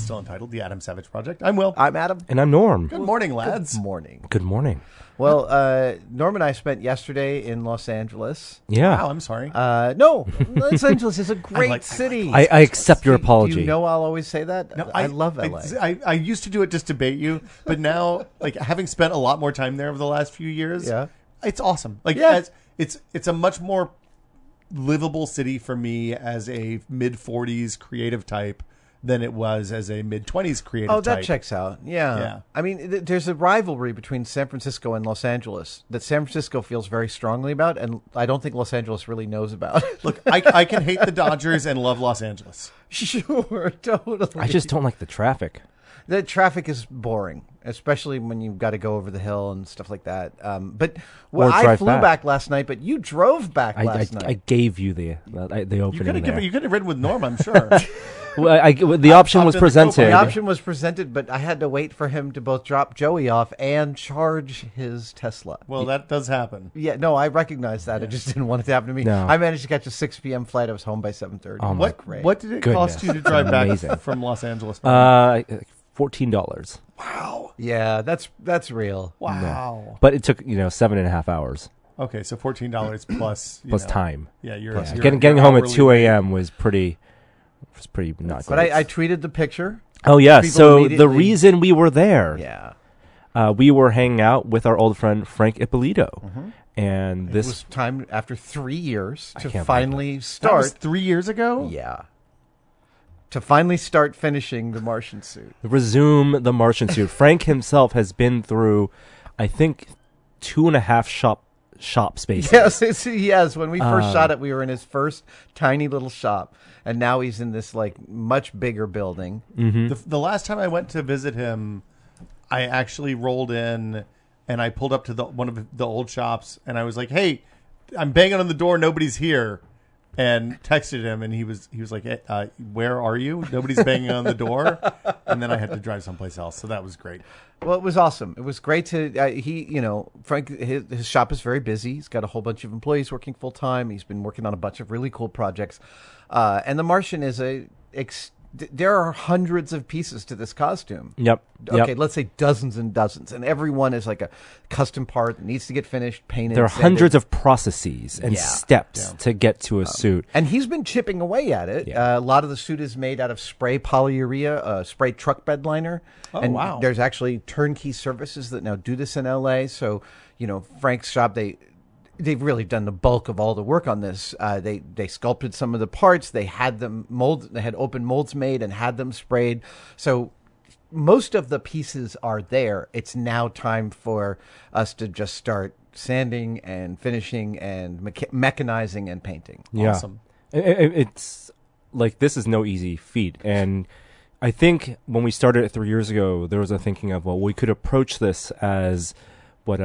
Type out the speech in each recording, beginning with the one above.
still entitled The Adam Savage Project. I'm Will. I'm Adam. And I'm Norm. Good morning, lads. Good morning. Good morning. Well, Norm and I spent yesterday in Los Angeles. Yeah. Wow, I'm sorry. No, Los Angeles is a great city. I accept your apology. Do you know I'll always say that? No, I love LA. I used to do it just to bait you, but now, like, having spent a lot more time there over the last few years, it's awesome. Like, it's a much more livable city for me as a mid-40s creative type than it was as a mid-20s creative type. Oh, that checks out. Yeah. I mean, there's a rivalry between San Francisco and Los Angeles that San Francisco feels very strongly about, and I don't think Los Angeles really knows about. Look, I can hate the Dodgers and love Los Angeles. Sure, totally. I just don't like the traffic. The traffic is boring, especially when you've got to go over the hill and stuff like that. But I flew back last night, but you drove back last night. I gave you the opening You could have ridden with Norm, I'm sure. Well, the option was presented. The option was presented, but I had to wait for him to both drop Joey off and charge his Tesla. Well, that does happen. Yeah, no, I recognize that. I just didn't want it to happen to me. No. I managed to catch a 6 p.m. flight. I was home by 7:30. Oh, What did it cost you to drive back from Los Angeles? $14. Wow. Yeah, that's real. Wow. No. But it took 7.5 hours. Okay, so $14 plus time. Yeah, getting home at 2 a.m. was pretty not great. But I tweeted the picture. Oh yeah. So the reason we were there, we were hanging out with our old friend Frank Ippolito, and this was time after 3 years to can't finally start. That was 3 years ago. Yeah. To finally start finishing the Martian suit. Resume the Martian suit. Frank himself has been through, I think, 2.5 shop spaces. Yes. When we first shot it, we were in his first tiny little shop, and now he's in this like much bigger building. Mm-hmm. The last time I went to visit him, I actually rolled in and I pulled up to one of the old shops, and I was like, "Hey, I'm banging on the door. Nobody's here." And texted him, and he was like, "Where are you? Nobody's banging on the door." And then I had to drive someplace else, so that was great. Well, it was awesome. It was great to Frank. His shop is very busy. He's got a whole bunch of employees working full time. He's been working on a bunch of really cool projects, and The Martian is there are hundreds of pieces to this costume. Yep. Okay, let's say dozens and dozens, and every one is like a custom part that needs to get finished, painted. There are hundreds of processes and steps to get to a suit. And he's been chipping away at it. Yeah. A lot of the suit is made out of spray polyurea, spray truck bed liner. Oh, and wow. There's actually turnkey services that now do this in LA. So, Frank's shop, they've really done the bulk of all the work on this. They sculpted some of the parts. They had them molded. They had open molds made and had them sprayed. So most of the pieces are there. It's now time for us to just start sanding and finishing and mechanizing and painting. Yeah. Awesome. It's like, this is no easy feat. And I think when we started it 3 years ago, there was a thinking of, well, we could approach this as what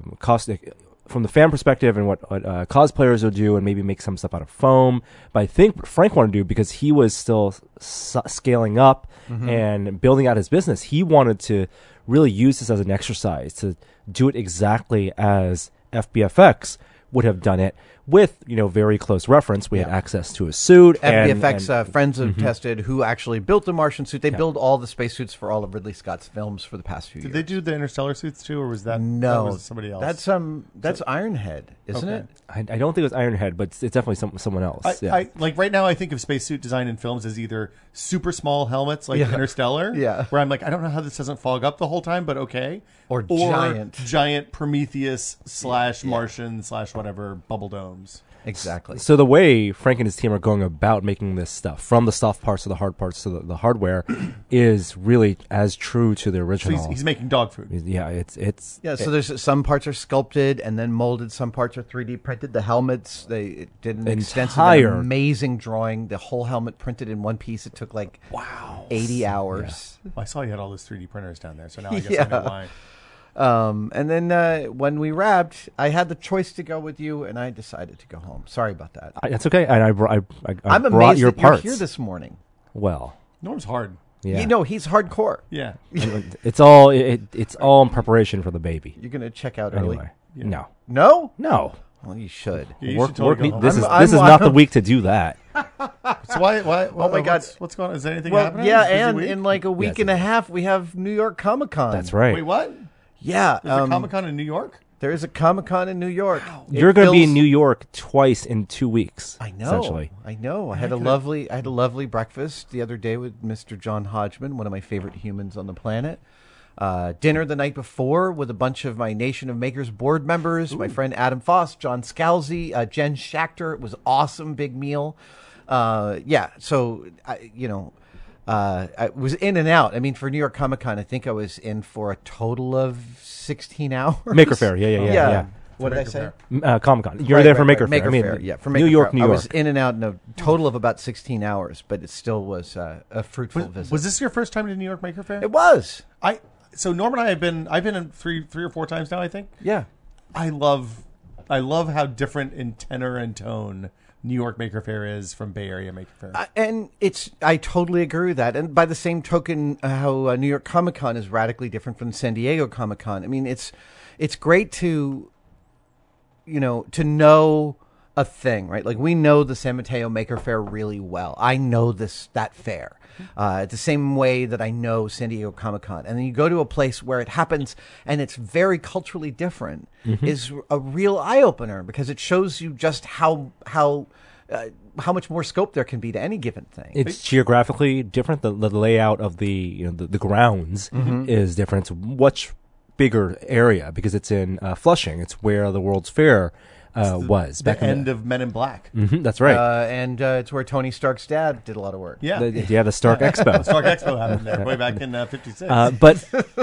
from the fan perspective and what cosplayers would do, and maybe make some stuff out of foam. But I think what Frank wanted to do, because he was still scaling up and building out his business, he wanted to really use this as an exercise to do it exactly as FBFX would have done it, with very close reference. We had access to a suit. FBFX friends of Tested, who actually built the Martian suit. They build all the spacesuits for all of Ridley Scott's films for the past few years. Did they do the Interstellar suits too, or was that no? That was somebody else. That's Ironhead, isn't it? I don't think it was Ironhead, but it's definitely someone else. I like right now. I think of spacesuit design in films as either super small helmets like Interstellar, where I'm like, I don't know how this doesn't fog up the whole time, but okay, or giant Prometheus / Martian / whatever bubble domes. Exactly. So the way Frank and his team are going about making this stuff, from the soft parts to the hard parts to the hardware, is really as true to the original. So he's making dog food. So there's some parts are sculpted and then molded. Some parts are 3D printed. The helmets, they did an extensive, amazing drawing. The whole helmet printed in one piece. It took 80 hours. Well, I saw you had all those 3D printers down there, so now I guess I know why. And then when we wrapped, I had the choice to go with you, and I decided to go home. Sorry about that. That's okay. And I'm brought amazed your that parts. You're here this morning. Well, Norm's hard. Yeah. He's hardcore. Yeah. It's all in preparation for the baby. You're gonna check out early. Anyway, no. No? No. Well, you should. Yeah, you Work, should totally work go me- home. this is I'm- this is I'm- not the week to do that. So why? Oh my God. What's going on? Is there anything Well, happening? yeah, Is it a busy and week? in like a week it's and a- a half, we have New York Comic Con. That's right. Wait, what? Yeah, There's a Comic Con in New York. there is a Comic Con in New York. You're going to be in New York twice in 2 weeks. I know. Essentially. I know. I had a lovely breakfast the other day with Mr. John Hodgman, one of my favorite humans on the planet. Dinner the night before with a bunch of my Nation of Makers board members, my friend Adam Foss, John Scalzi, Jen Schachter. It was awesome, big meal. Yeah, so I was in and out. I mean, for New York Comic Con, I think I was in for a total of 16 hours. Maker Faire, yeah. What did I Maker say? Faire. Comic Con. You're there for Maker Faire. Maker I mean, Faire, yeah, for New Maker York, Faire. New I York. was in and out in a total of about 16 hours, but it still was a fruitful visit. Was this your first time to New York Maker Faire? It was. So Norm and I have been. I've been in three or four times now. I think. Yeah. I love how different in tenor and tone New York Maker Faire is from Bay Area Maker Faire. And I totally agree with that. And by the same token, how New York Comic Con is radically different from San Diego Comic Con. I mean, it's great to know a thing, right? Like we know the San Mateo Maker Faire really well. I know that fair. The same way that I know San Diego Comic Con. And then you go to a place where it happens and it's very culturally different is a real eye opener because it shows you just how much more scope there can be to any given thing. It's geographically different. The layout of the the grounds is different. It's much bigger area because it's in Flushing. It's where the World's Fair was back the in end of Men in Black. That's right. And it's where Tony Stark's dad did a lot of work. Yeah, the Stark Expo. Stark Expo happened there way back in '56. But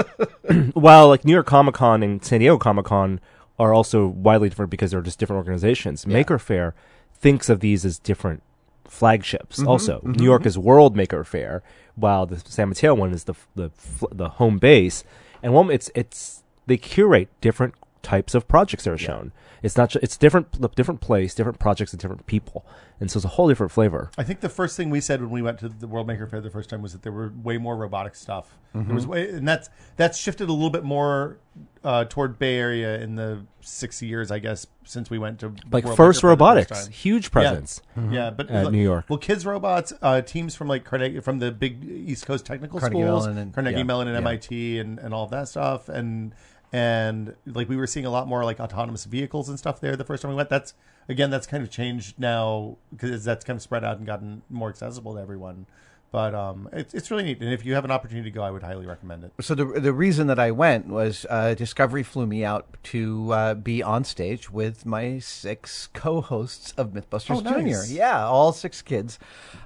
while like New York Comic Con and San Diego Comic Con are also widely different because they're just different organizations, Maker Faire thinks of these as different flagships. Also, New York is World Maker Faire, while the San Mateo one is the home base. And one, it's they curate different types of projects that are shown. It's not it's different place, different projects, and different people, and so it's a whole different flavor. I think the first thing we said when we went to the World Maker Faire the first time was that there were way more robotic stuff. There was and that's shifted a little bit more toward Bay Area in the 6 years, I guess, since we went to Like World First Maker Faire the Robotics, first time. huge presence. Yeah, but At New York. Well, Kids Robots, teams from like Carnegie, from the big East Coast technical Carnegie schools, Mellon and- Carnegie yeah, Mellon and yeah. MIT, and all of that stuff, and like we were seeing a lot more like autonomous vehicles and stuff there the first time we went. That's kind of changed now because that's kind of spread out and gotten more accessible to everyone. But it's really neat, and if you have an opportunity to go, I would highly recommend it. So the reason that I went was Discovery flew me out to be on stage with my 6 co-hosts of MythBusters Oh, nice. Jr. Yeah, all 6 kids,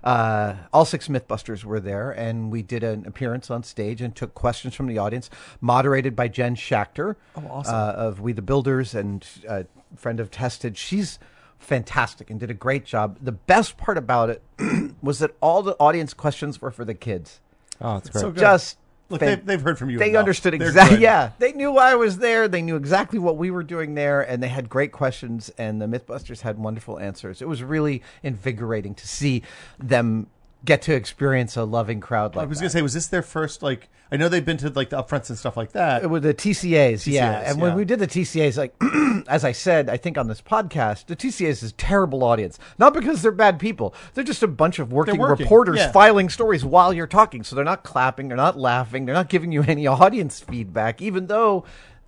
all 6 MythBusters were there, and we did an appearance on stage and took questions from the audience, moderated by Jen Schachter of We the Builders and friend of Tested. She's fantastic and did a great job. The best part about it was that all the audience questions were for the kids. Oh, that's great. So good. Just Look, fan- they've heard from you. They enough. understood They're exactly. good. Yeah, they knew why I was there. They knew exactly what we were doing there, and they had great questions. And the MythBusters had wonderful answers. It was really invigorating to see them get to experience a loving crowd like I was that. going to say, was this their first, like, I know they've been to, like, the upfronts and stuff like that. With the TCAs, yeah. And when yeah. we did the TCAs, like, as I said, I think on this podcast, the TCAs is a terrible audience. Not because they're bad people. They're just a bunch of working reporters yeah. filing stories while you're talking. So they're not clapping, they're not laughing, they're not giving you any audience feedback, even though,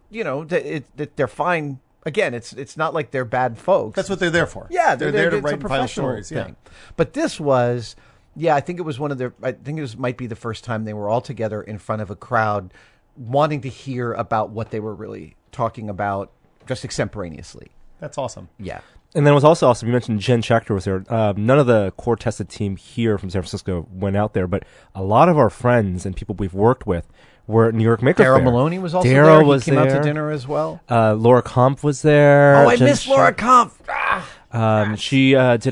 they're fine. Again, it's not like they're bad folks. That's what they're there for. Yeah, they're there to it's a write and file professional stories. Yeah. thing. But this was, I think it was might be the first time they were all together in front of a crowd wanting to hear about what they were really talking about just extemporaneously. That's awesome. Yeah. And then it was also awesome. You mentioned Jen Schachter was there. None of the core tested team here from San Francisco went out there, but a lot of our friends and people we've worked with were at New York Maker Daryl Faire. Maloney was also Daryl there. He was came out there. to dinner as well. Laura Kampf was there. Oh, I Jen miss Laura Kampf. She did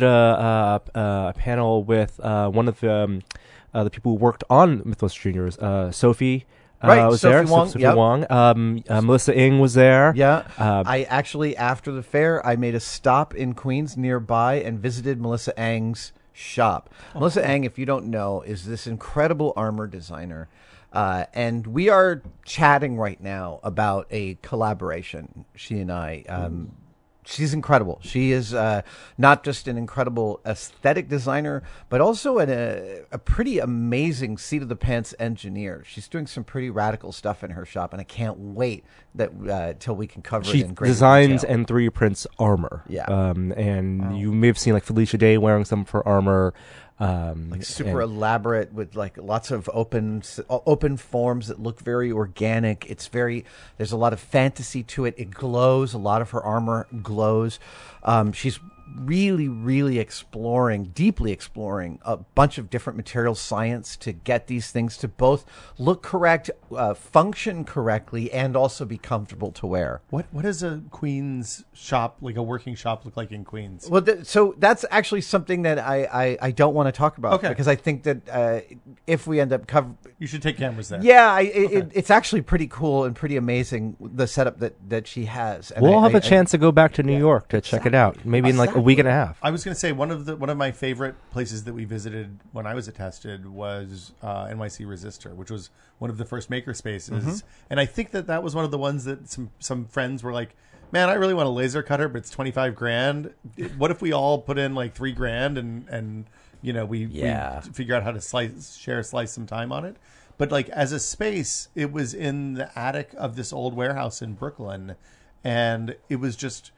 a panel with one of the people who worked on Mythbusters Juniors. Sophie Right, was Sophie there. Wong, Sophie yep. Wong. Melissa Ng was there. Yeah. I actually, after the fair, I made a stop in Queens nearby and visited Melissa Ng's shop. Melissa Ng, if you don't know, is this incredible armor designer. And we are chatting right now about a collaboration, she and I. She's incredible. She is not just an incredible aesthetic designer, but also a pretty amazing seat of the pants engineer. She's doing some pretty radical stuff in her shop, and I can't wait that till we can cover She it in great designs detail. and 3D prints armor. Yeah. And you may have seen like Felicia Day wearing some of her armor. Like super elaborate with like lots of open forms that look very organic. There's a lot of fantasy to it. It glows. A lot of her armor glows. She's really, really deeply exploring a bunch of different material science to get these things to both look correct, function correctly, and also be comfortable to wear. What does a Queens shop, like a working shop, look like in Queens? Well, so that's actually something that I don't want to talk about. Okay. Because I think that if we end up You should take cameras there. yeah, it's actually pretty cool and pretty amazing, the setup that she has. And We'll have a chance to go back to New York to check it out. Maybe in like a week and a half. I was going to say one of my favorite places that we visited when I was at Tested was NYC Resistor, which was one of the first maker spaces, and I think that was one of the ones that some friends were like, "Man, I really want a laser cutter, but it's $25,000. What if we all put in like $3,000 and you know we figure out how to share a slice some time on it?" But like as a space, it was in the attic of this old warehouse in Brooklyn, and it was just.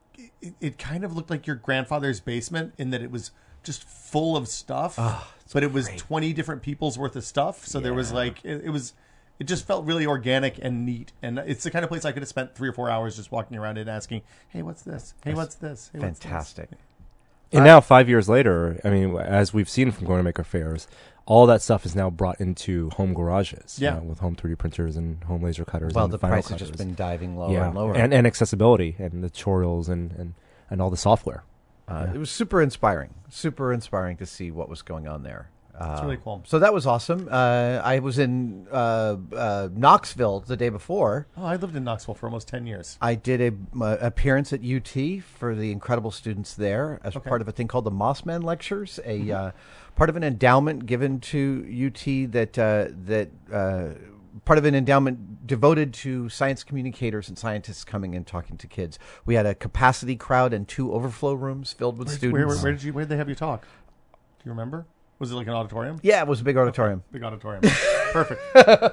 It kind of looked like your grandfather's basement in that it was just full of stuff, but it was 20 different people's worth of stuff. So there was like, it just felt really organic and neat. And it's the kind of place I could have spent 3 or 4 hours just walking around it asking, hey, what's this? Hey, what's this? Hey, what's fantastic. this? And now, 5 years later, I mean, as we've seen from going to maker fairs, all that stuff is now brought into home garages. Yeah. With home 3D printers and home laser cutters. Well, and the final price has cutters. just been diving lower and lower. And accessibility and the tutorials and all the software. It was super inspiring to see what was going on there. It's really cool. So that was awesome. I was in Knoxville the day before. Oh, I lived in Knoxville for almost 10 years. I did a appearance at UT for the incredible students there as part of a thing called the Mossman Lectures, part of an endowment given to UT that part of an endowment devoted to science communicators and scientists coming and talking to kids. We had a capacity crowd and 2 overflow rooms filled with students. Where did they have you talk? Do you remember? Was it like an auditorium? Yeah, it was a big auditorium. Big auditorium. Perfect.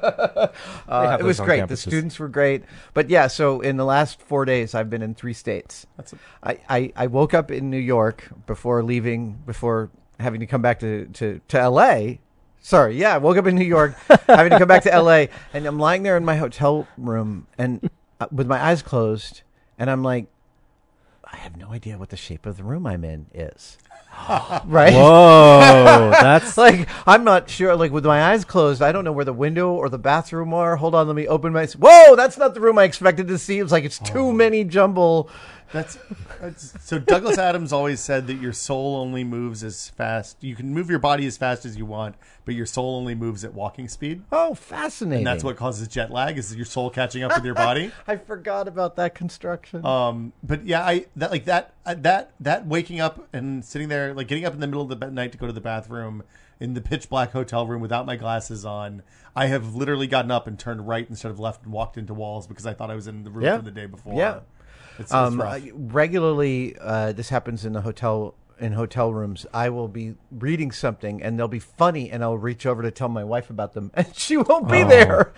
It was great. The students were great. But yeah, so in the last 4 days, I've been in 3 states. I woke up in New York before having to come back to L.A. Sorry, yeah, I woke up in New York, having to come back to L.A., and I'm lying there in my hotel room and with my eyes closed, and I'm like, I have no idea what the shape of the room I'm in is. Right? Whoa, that's like, I'm not sure. Like, with my eyes closed, I don't know where the window or the bathroom are. Hold on, let me open my... Whoa, that's not the room I expected to see. It was like, it's too many jumble... That's so Douglas Adams always said that your soul only moves as fast. You can move your body as fast as you want, but your soul only moves at walking speed. Oh, fascinating. And that's what causes jet lag, is your soul catching up with your body. I forgot about that construction. But yeah, that waking up and sitting there, like getting up in the middle of the night to go to the bathroom in the pitch black hotel room without my glasses on. I have literally gotten up and turned right instead of left and walked into walls because I thought I was in the room from the day before. Yeah. It's rough. Regularly, this happens in hotel rooms. I will be reading something and they'll be funny, and I'll reach over to tell my wife about them, and she won't be there.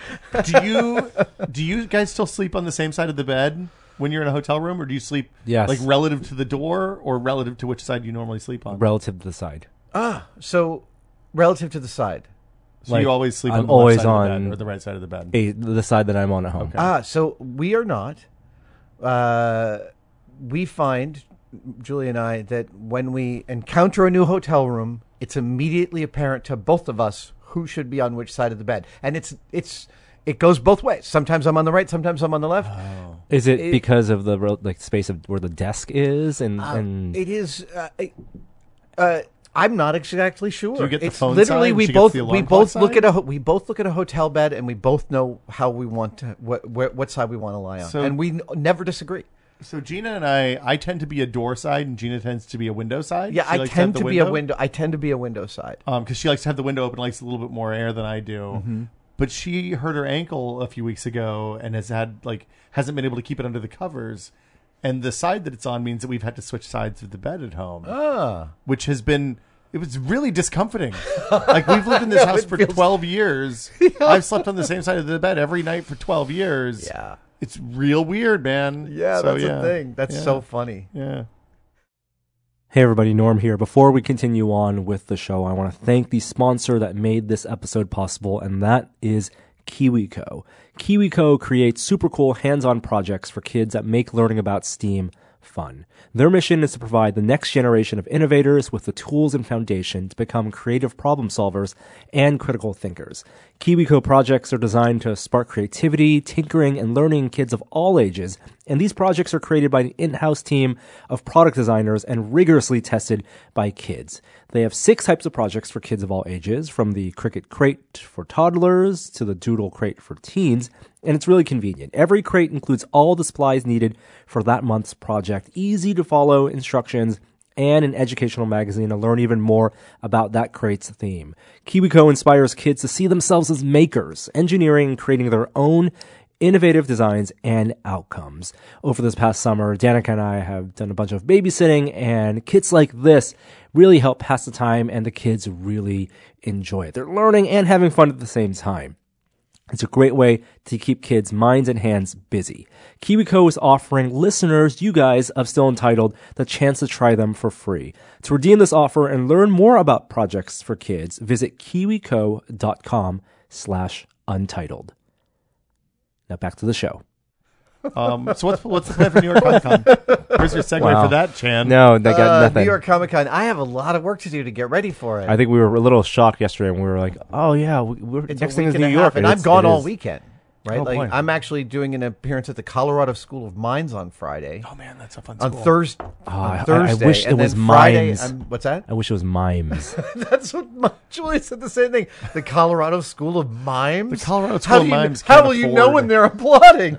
Do you guys still sleep on the same side of the bed when you're in a hotel room, or do you sleep like relative to the door, or relative to which side you normally sleep on? relative to the side. So relative to the side. So you always sleep on I'm the always left side of the on bed or the right side of the bed? The side that I'm on at home. Okay. So we are not. We find, Julie and I, that when we encounter a new hotel room, it's immediately apparent to both of us who should be on which side of the bed, and it goes both ways. Sometimes I'm on the right, sometimes I'm on the left. Oh. Is it because of the space of where the desk is, and it is? I'm not exactly sure. Do you get the it's phone literally side? we Do you get both the we alarm both clock look side? at a both look at a hotel bed, and we both know how we want to what side we want to lie on, So- and we never disagree. So Gina and I tend to be a door side, and Gina tends to be a window side. Yeah, She I likes tend have to the be a window. window. I tend to be a window side. Because she likes to have the window open, likes a little bit more air than I do. But she hurt her ankle a few weeks ago and hasn't been able to keep it under the covers. and the side that it's on means that we've had to switch sides of the bed at home, which has been. It was really discomforting. Like, we've lived in this house for 12 years. I've slept on the same side of the bed every night for 12 years. Yeah. It's real weird, man. Yeah, So, that's the thing. That's so funny. Yeah. Hey everybody, Norm here. Before we continue on with the show, I want to thank the sponsor that made this episode possible, and that is KiwiCo. KiwiCo creates super cool hands-on projects for kids that make learning about STEAM fun. Their mission is to provide the next generation of innovators with the tools and foundation to become creative problem solvers and critical thinkers. KiwiCo projects are designed to spark creativity, tinkering, and learning in kids of all ages, and these projects are created by an in-house team of product designers and rigorously tested by kids. They have 6 types of projects for kids of all ages, from the Cricut Crate for toddlers to the Doodle Crate for teens, and it's really convenient. Every crate includes all the supplies needed for that month's project, easy to follow instructions, and an educational magazine to learn even more about that crate's theme. KiwiCo inspires kids to see themselves as makers, engineering and creating their own innovative designs and outcomes. Over this past summer, Danica and I have done a bunch of babysitting, and kits like this really help pass the time, and the kids really enjoy it. They're learning and having fun at the same time. It's a great way to keep kids' minds and hands busy. KiwiCo is offering listeners, you guys, of Still Entitled, the chance to try them for free. To redeem this offer and learn more about projects for kids, visit kiwico.com/untitled. Now back to the show. So what's the plan for New York Comic Con? Where's your segue for that, Chan? No, they got nothing. New York Comic Con. I have a lot of work to do to get ready for it. I think we were a little shocked yesterday, and we were like, "Oh yeah, we're It's next a thing is week and New a half, York," and I'm gone all weekend. Right, Oh, boy. I'm actually doing an appearance at the Colorado School of Mines on Friday. Oh man, that's a fun On school. Thursday. I Thursday. wish and it was then Friday, mimes. What's that? I wish it was mimes. That's what Julie said. The same thing. The Colorado School of Mimes. The Colorado School of Mimes How can't will you know afford- when they're applauding?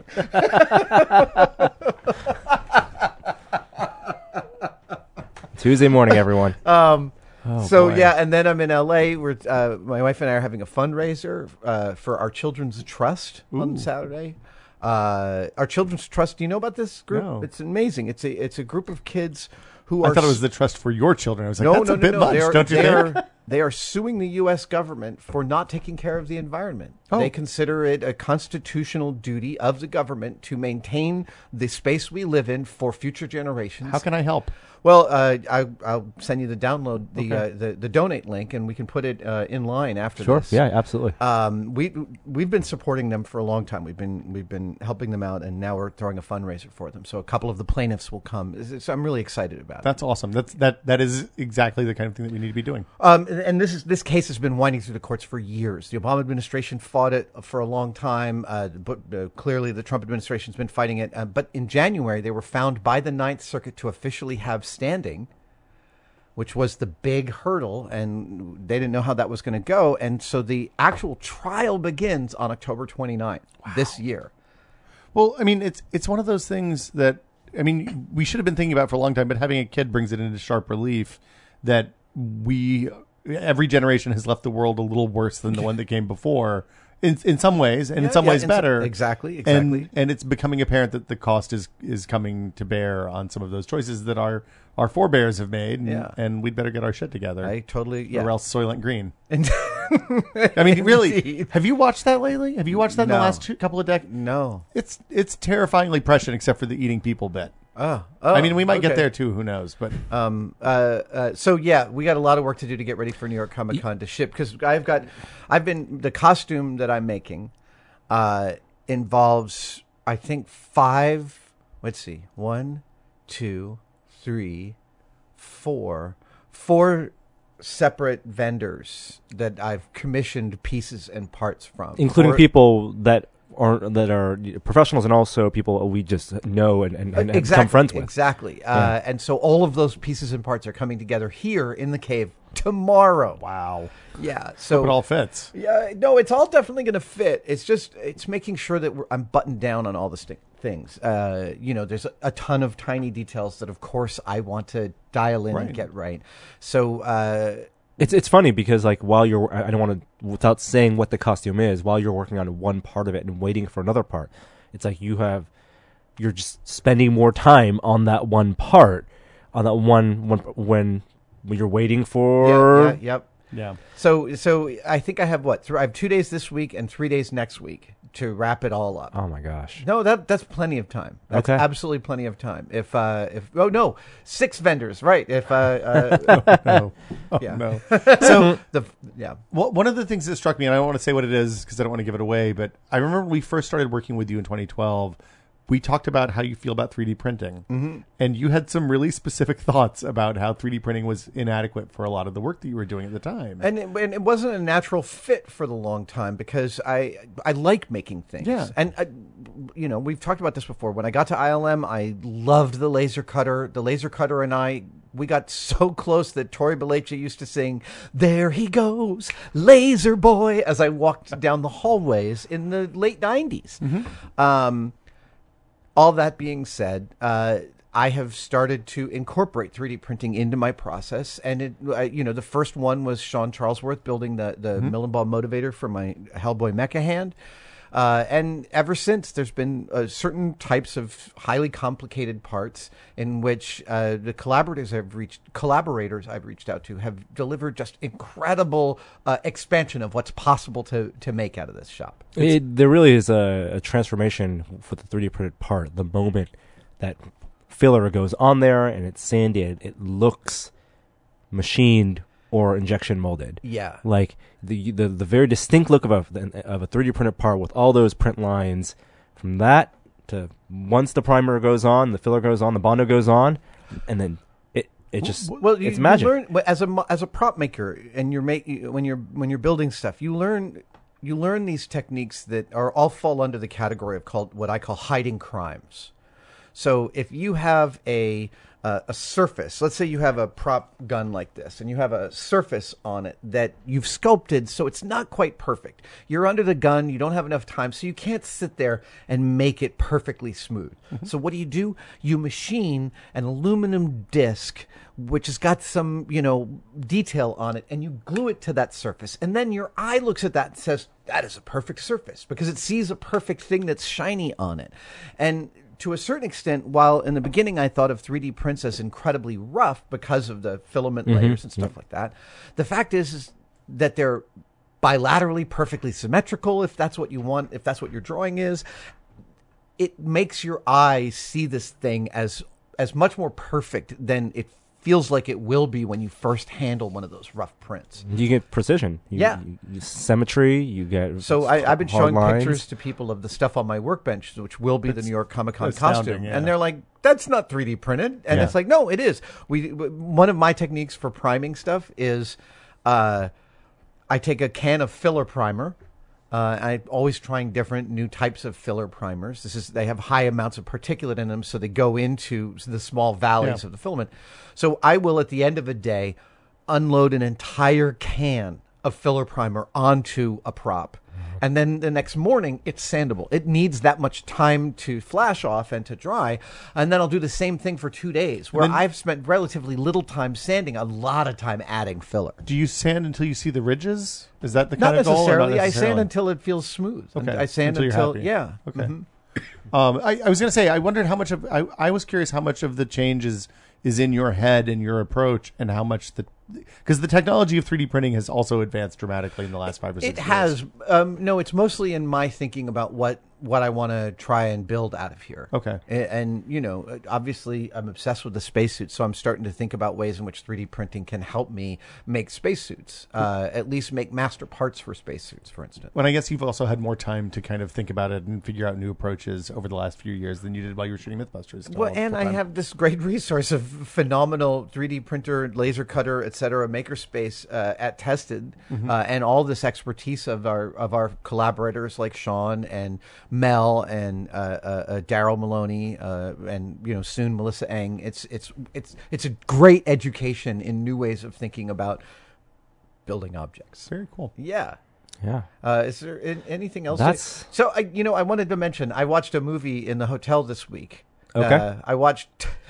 Tuesday morning, everyone. boy. Yeah, and then I'm in LA. We're my wife and I are having a fundraiser for our Children's Trust on Saturday. Our Children's Trust. Do you know about this group? No. It's amazing. It's a group of kids who I are. thought it was the trust for your children. I was like, No, that's no, a bit no, much, no. don't you think? They are suing the U.S. government for not taking care of the environment. Oh. They consider it a constitutional duty of the government to maintain the space we live in for future generations. How can I help? Well, I'll send you the download, the donate link, and we can put it in line after Sure. this. Yeah, absolutely. We've been supporting them for a long time. We've been helping them out, and now we're throwing a fundraiser for them. So a couple of the plaintiffs will come. So I'm really excited about it. That's awesome. That is exactly the kind of thing that we need to be doing. And this case has been winding through the courts for years. The Obama administration fought it for a long time, but clearly the Trump administration's been fighting it. But in January, they were found by the Ninth Circuit to officially have standing, which was the big hurdle, and they didn't know how that was going to go. And so the actual trial begins on October 29th this year. Well, I mean, it's one of those things that, I mean, we should have been thinking about for a long time, but having a kid brings it into sharp relief that every generation has left the world a little worse than the one that came before. In some ways, and in some ways better. Exactly. And it's becoming apparent that the cost is coming to bear on some of those choices that our forebears have made, and we'd better get our shit together. I totally, Or else Soylent Green. And I mean, really, Indeed. have you watched that lately? Have you watched that in the No. last couple of decades? No. It's terrifyingly prescient, except for the eating people bit. Oh, I mean, we might get okay. there too. Who knows? But So yeah, we got a lot of work to do to get ready for New York Comic Con to ship, because the costume that I'm making involves, I think, 5. Let's see, 1, 2, 3, 4 separate vendors that I've commissioned pieces and parts from, Including Four- people that are professionals, and also people we just know and become friends with. Exactly. And so all of those pieces and parts are coming together here in the cave tomorrow. wow, Yeah. So it all fits. yeah, no, it's all definitely going to fit. It's making sure that I'm buttoned down on all the things. There's a ton of tiny details that, of course, I want to dial in and Right. get right. So It's funny because, like, while you're, I don't want to, without saying what the costume is, while you're working on one part of it and waiting for another part, it's like you have you're just spending more time on that one part, on that one when you're waiting for. Yep. Yeah. So I think I have I have 2 days this week and 3 days next week to wrap it all up. Oh my gosh. No, that's plenty of time. That's Okay. absolutely plenty of time. If 6 vendors, right? If No. Oh, Yeah. no. So yeah. one of the things that struck me, and I don't want to say what it is because I don't want to give it away, but I remember when we first started working with you in 2012. We talked about how you feel about 3D printing, and you had some really specific thoughts about how 3D printing was inadequate for a lot of the work that you were doing at the time. And it wasn't a natural fit for the long time because I like making things. Yeah. And, we've talked about this before. When I got to ILM, I loved the laser cutter. The laser cutter and we got so close that Tori Belleci used to sing, "There he goes, laser boy," as I walked down the hallways in the late 90s. All that being said, I have started to incorporate 3D printing into my process, and the first one was Sean Charlesworth building the Millenball motivator for my Hellboy mecha hand, and ever since there's been certain types of highly complicated parts in which the collaborators I've reached out to have delivered just incredible expansion of what's possible to make out of this shop. There really is a transformation for the 3D printed part. The moment that filler goes on there and it's sanded, it looks machined or injection molded. Yeah. Like the very distinct look of a 3D printed part with all those print lines, from that to once the primer goes on, the filler goes on, the Bondo goes on, and then it just it's magic. You learn, as a prop maker, and when you're building stuff, you learn these techniques that are all fall under the category of what I call hiding crimes. So if you have a surface, let's say you have a prop gun like this, and you have a surface on it that you've sculpted so it's not quite perfect. You're under the gun, you don't have enough time, so you can't sit there and make it perfectly smooth. So what do? You machine an aluminum disc which has got some, detail on it, and you glue it to that surface. And then your eye looks at that and says, that is a perfect surface, because it sees a perfect thing that's shiny on it. And to a certain extent, while in the beginning I thought of 3D prints as incredibly rough because of the filament layers and stuff like that, the fact is that they're bilaterally perfectly symmetrical, if that's what you want, if that's what your drawing is. It makes your eye see this thing as much more perfect than it feels like it will be when you first handle one of those rough prints. You get precision. You symmetry. You get. So I've been showing lines. pictures to people of the stuff on my workbench, which will be the New York Comic Con astounding, costume, yeah. and they're like, "That's not 3D printed," and it's like, "No, it is." One of my techniques for priming stuff is, I take a can of filler primer. I'm always trying different new types of filler primers. They have high amounts of particulate in them, so they go into the small valleys of the filament. So I will, at the end of a day, unload an entire can of filler primer onto a prop. And then the next morning, it's sandable. It needs that much time to flash off and to dry. And then I'll do the same thing for 2 days, where I've spent relatively little time sanding, a lot of time adding filler. Do you sand until you see the ridges? Is that the Not kind of goal? Or necessarily. not I necessarily? sand until it feels smooth. Okay. I sand Until you're happy. yeah. Okay. Mhm. I was going to say, I wondered how much of I was curious how much of the change is in your head and your approach, and how much because the technology of 3D printing has also advanced dramatically in the last 5 or 6 years. It has. No, it's mostly in my thinking about what I want to try and build out of here. Okay. And obviously I'm obsessed with the spacesuit, so I'm starting to think about ways in which 3D printing can help me make spacesuits, at least make master parts for spacesuits, for instance. When I guess you've also had more time to kind of think about it and figure out new approaches over the last few years than you did while you were shooting Mythbusters. Well, and I have this great resource of phenomenal 3D printer, laser cutter, etc., makerspace at Tested, and all this expertise of our collaborators like Sean and Mel and Daryl Maloney, and soon Melissa Eng. It's a great education in new ways of thinking about building objects. Very cool. Yeah. Yeah. Is there anything else? That's- So I wanted to mention I watched a movie in the hotel this week. Okay. I watched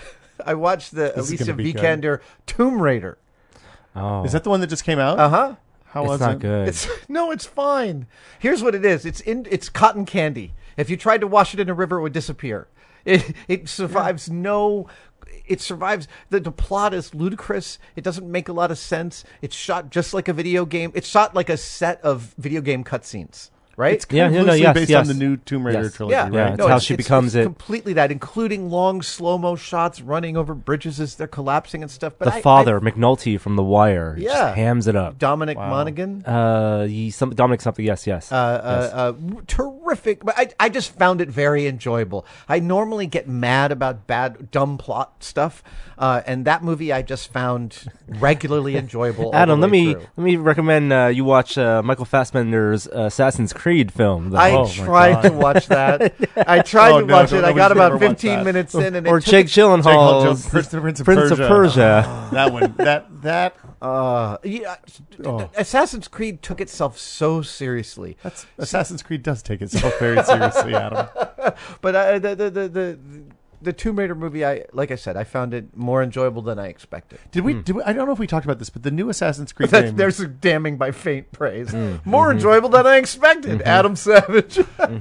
the This is Alicia gonna be good. Vikander Tomb Raider. Oh. Is that the one that just came out? Uh-huh. How It's was not it? good. It's fine. Here's what it is. It's cotton candy. If you tried to wash it in a river, it would disappear. It survives no. It survives. The plot is ludicrous. It doesn't make a lot of sense. It's shot just like a video game. It's shot like a set of video game cutscenes. Right? It's kind of loosely based on the new Tomb Raider trilogy, Yeah, right? Yeah, it's how she becomes it. Completely that, including long slow-mo shots running over bridges as they're collapsing and stuff. But The father, McNulty from The Wire, Yeah. just hams it up. Dominic Monaghan. Dominic something, yes. Terrific. But I just found it very enjoyable. I normally get mad about dumb plot stuff, and that movie I just found regularly enjoyable. all Adam, the let way me through. recommend you watch Michael Fassbender's Assassin's Creed film. I tried to watch that. I tried to watch it. I got about 15 minutes in, and or it took Jake Gyllenhaal's Prince of Prince of Persia. That one. That. yeah, Assassin's Creed took itself so seriously. Assassin's Creed does take itself very seriously, Adam. But the Tomb Raider movie, like I said, I found it more enjoyable than I expected. Did we? I don't know if we talked about this, but the new Assassin's Creed game. There's a damning by faint praise. More enjoyable than I expected. Adam Savage.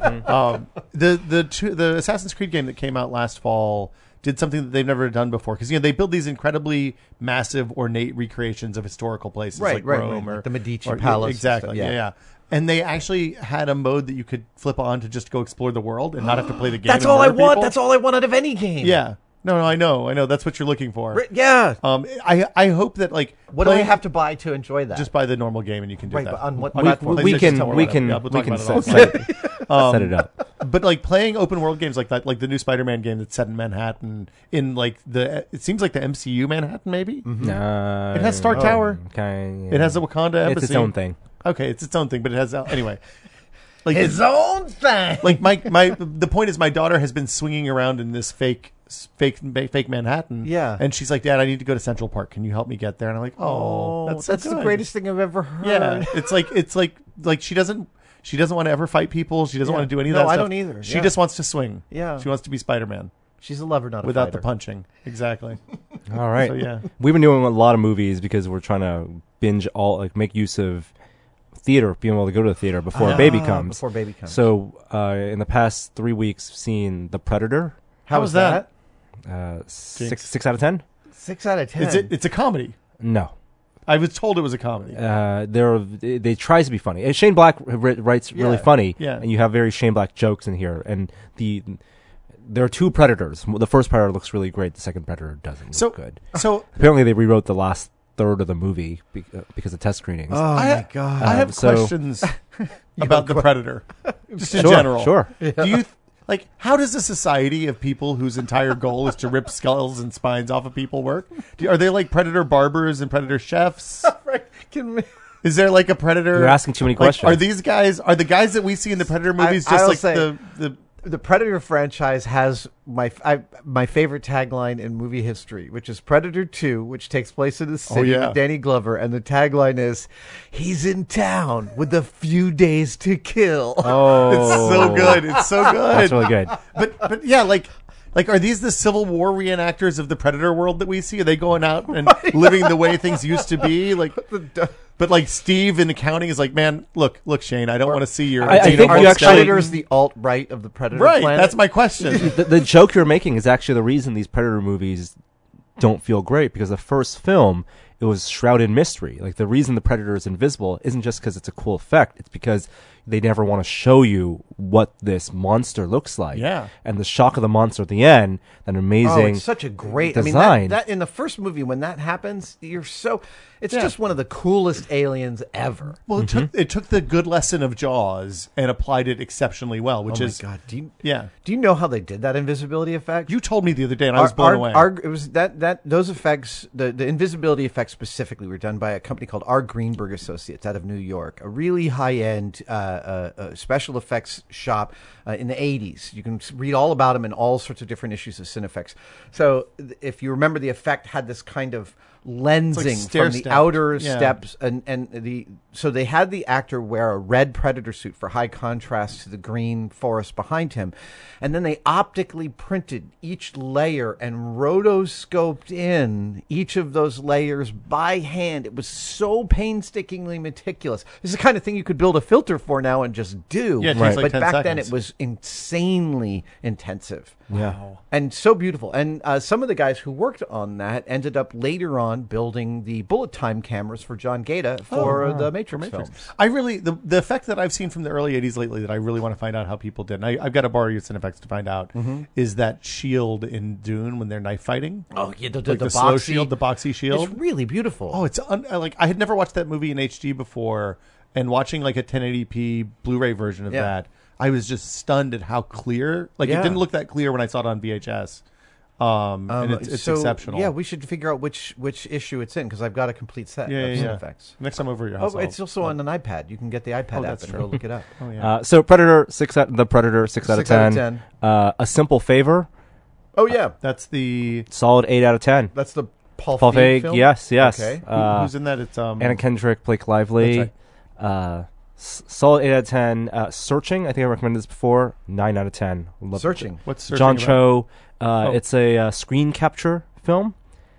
The Assassin's Creed game that came out last fall did something that they've never done before, because they build these incredibly massive, ornate recreations of historical places like Rome or like the Medici or- Palace. Exactly. And stuff, Yeah. And they actually had a mode that you could flip on to just go explore the world and not have to play the game. That's and all I murder want. people. That's all I want out of any game. Yeah. No, I know. That's what you're looking for. Yeah. I hope that What do I have to buy to enjoy that? Just buy the normal game and you can do Right, that. but on what On platform? PlayStation, We can tell me we about it. can Yeah, we'll talk we can about it set all. set it up. But like playing open world games like that, like the new Spider-Man game that's set in Manhattan, in like it seems like the MCU Manhattan, maybe. No, It has Stark Tower. Okay, It has a Wakanda embassy. It's its own thing. Okay, it's its own thing, but it has anyway. Like his own thing. Like the point is, my daughter has been swinging around in this fake Manhattan. Yeah. And she's like, Dad, I need to go to Central Park. Can you help me get there? And I'm like, that's so the good. greatest thing I've ever heard. Yeah. It's like she doesn't want to ever fight people. She doesn't want to do any of that No, stuff. I don't either. She Yeah. just wants to swing. Yeah. She wants to be Spider-Man She's a lover, not a without fighter. the punching. Exactly. All right. So, yeah. We've been doing a lot of movies because we're trying to binge make use of theater, being able to go to the theater before baby comes. Before baby comes. So in the past 3 weeks, seen The Predator. How was that? 6 out of 10. 6 out of 10. It's a comedy. No. I was told it was a comedy. They tries to be funny. And Shane Black writes really funny. Yeah. And you have very Shane Black jokes in here. And there are two Predators. The first Predator looks really great. The second Predator doesn't look good. So Apparently they rewrote the last third of the movie because of test screenings. oh, my God. I have so- questions about the Predator, just in Sure, general. sure. Do you how does a society of people whose entire goal is to rip skulls and spines off of people work? Are they like Predator barbers and Predator chefs? Is there like a Predator? You're asking too many questions. Are the guys that we see in the Predator movies I'll just say- the The Predator franchise has my favorite tagline in movie history, which is Predator 2, which takes place in the city yeah. with Danny Glover, and the tagline is, "He's in town with a few days to kill." Oh, It's so good. It's so good. That's really good. But yeah, like are these the Civil War reenactors of the Predator world that we see? Are they going out and living the way things used to be? Like, but like Steve in accounting is like, man, look, Shane, I don't want to see your. I think Are you the actually- Predators the alt-right of the Predator right. planet? That's my question. The joke you're making is actually the reason these Predator movies don't feel great, because the first film, it was shrouded in mystery. Like, the reason the Predator is invisible isn't just because it's a cool effect. It's because they never want to show you what this monster looks like. Yeah. And the shock of the monster at the end, that amazing Oh, it's such a great design. I mean, that in the first movie, when that happens, it's just one of the coolest aliens ever. Well, it took the good lesson of Jaws and applied it exceptionally well, which Oh is my God! Do yeah. you know how they did that invisibility effect? You told me the other day, and I was blown away. It was those effects, the invisibility effects specifically, were done by a company called R. Greenberg Associates out of New York, a really high end special effects shop in the 80s. You can read all about them in all sorts of different issues of Cinefex. So if you remember, the effect had this kind of lensing from the stair-stepped. outer Yeah. steps, so they had the actor wear a red Predator suit for high contrast to the green forest behind him, and then they optically printed each layer and rotoscoped in each of those layers by hand. It was so painstakingly meticulous. This is the kind of thing you could build a filter for for now and just do. Yeah, it takes Right. like But 10 back seconds. then it was insanely intensive. Yeah. And so beautiful. And some of the guys who worked on that ended up later on building the bullet time cameras for John Gaeta for the Matrix films. I really the effect that I've seen from the early '80s lately that I really want to find out how people did. And I've got to borrow your Cinefex to find out is that shield in Dune when they're knife fighting. Oh, yeah, the slow boxy shield, the boxy shield. It's really beautiful. Oh, it's like I had never watched that movie in HD before, and watching like a 1080p Blu-ray version of Yeah. that, I was just stunned at how clear. Like Yeah. it didn't look that clear when I saw it on VHS. And it's so, exceptional. Yeah, we should figure out which issue it's in because I've got a complete set Yeah, of yeah, Cinefex. Next time over at your house. Oh, it's also on an iPad. You can get the iPad app that's and true. go look it up. Oh yeah. So Predator 6 out the Predator 6 out of 6 out of 10. 10. A Simple Favor, Oh yeah, That's the solid 8 out of 10. that's the Paul Paul Feig Feig, film? yes. Okay. who's in that? It's Anna Kendrick, Blake Lively. That's Solid 8 out of 10. Searching, I think I recommended this before. 9 out of 10. Love Searching. What's Searching John about? Cho. It's a screen capture film.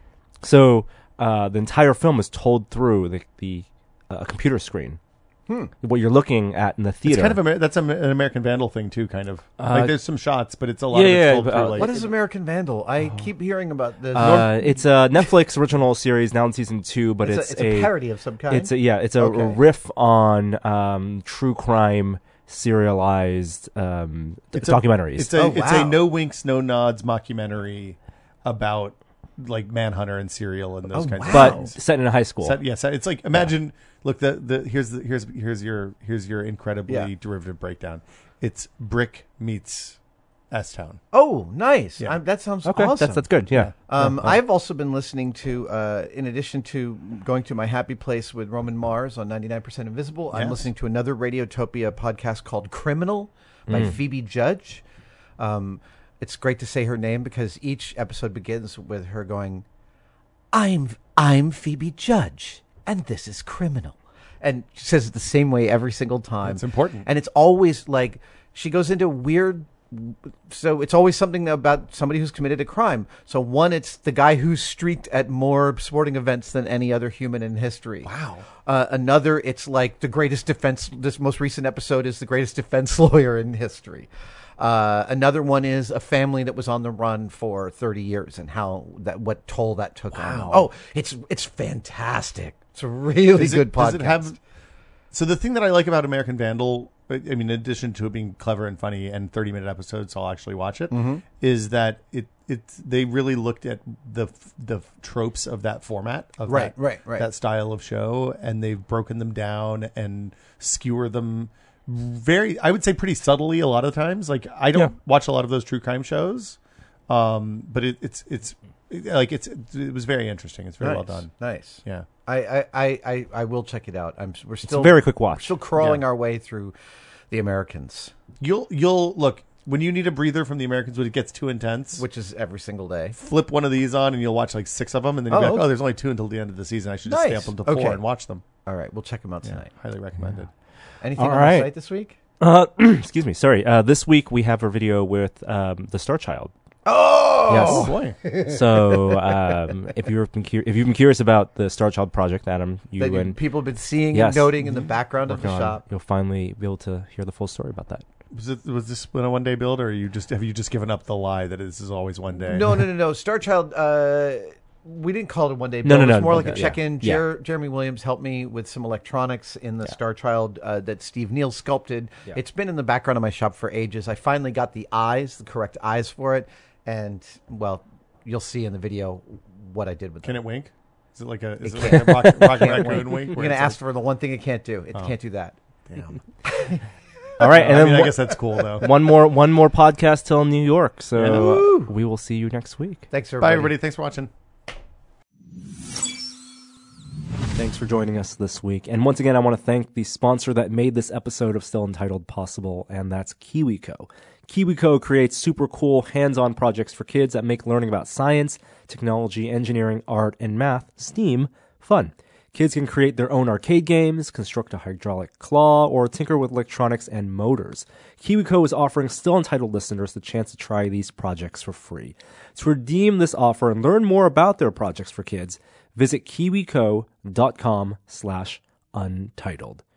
So the entire film is told through the computer screen. What you're looking at in the theater. It's kind of that's an American Vandal thing too, kind of. Like there's some shots, but it's a lot yeah, of it's yeah, told but, through. Like, What is American Vandal? I keep hearing about this. it's a Netflix original series now in season 2, but it's a parody of some kind. It's a Okay. riff on true crime serialized documentaries. It's a wow. no winks, no nods mockumentary about like Manhunter and Serial and those kinds of but things. set in a high school. It's like imagine. Look, here's your incredibly Yeah. derivative breakdown. It's Brick meets S Town. Oh, nice. Yeah. That sounds Okay, awesome. that's good. Yeah. I've also been listening to, in addition to going to my happy place with Roman Mars on 99% Invisible, I'm Yes. listening to another Radiotopia podcast called Criminal by Phoebe Judge. It's great to say her name because each episode begins with her going, I'm Phoebe Judge, and this is Criminal. And she says it the same way every single time. It's important. And it's always like, she goes into weird, so it's always something about somebody who's committed a crime. So one, it's the guy who's streaked at more sporting events than any other human in history. Wow. Another, it's like the greatest defense, this most recent episode is the greatest defense lawyer in history. Another one is a family that was on the run for 30 years and what toll that took on them. Oh, it's fantastic. It's a really good podcast. Does it have? So the thing that I like about American Vandal, I mean, in addition to it being clever and funny and 30-minute episodes, so I'll actually watch it, is that they really looked at the tropes of that format of Right. that style of show, and they've broken them down and skewer them I would say pretty subtly a lot of times. Like I don't watch a lot of those true crime shows, but it was very interesting. It's very well done. Nice. Yeah. I will check it out. We're It's still a very quick watch. still crawling our way through the Americans, You'll look when you need a breather from the Americans when it gets too intense. which is every single day. Flip one of these on and you'll watch like 6 of them, and then you'll be Oh, like, there's only 2 until the end of the season. I should just Nice. stamp them to 4 Okay. and watch them. All right, we'll check them out tonight. Highly recommended. Anything All on right. the site this week? Excuse me. Sorry. This week we have a video with the Star Child. Oh Yes. boy. So if you've been curious about the Star Child project, Adam, you That and people have been seeing Yes. and noting in the background of the working on, shop. you'll finally be able to hear the full story about that. Was this a one day build, or have you just given up the lie that this is always one day? No. Star Child. We didn't call it a one-day No, build. no, It was more like a okay. check-in. Yeah. Jeremy Williams helped me with some electronics in the Star Child that Steve Neal sculpted. Yeah. It's been in the background of my shop for ages. I finally got the correct eyes for it, and well, you'll see in the video what I did with Can it. it wink? Is it like a can't. rocket Can't raccoon wink. wink? We're where going to it's ask for the one thing it can't do. It can't do that. like, damn. All right, and I then mean, I one- guess that's cool though. one more podcast till New York. So Woo! we will see you next week. Thanks, Bye, everybody. Thanks for watching. Thanks for joining us this week. And once again, I want to thank the sponsor that made this episode of Still Entitled possible, and that's KiwiCo. KiwiCo creates super cool hands-on projects for kids that make learning about science, technology, engineering, art, and math, STEAM, fun. Kids can create their own arcade games, construct a hydraulic claw, or tinker with electronics and motors. KiwiCo is offering Still Entitled listeners the chance to try these projects for free. To redeem this offer and learn more about their projects for kids, visit kiwico.com/untitled.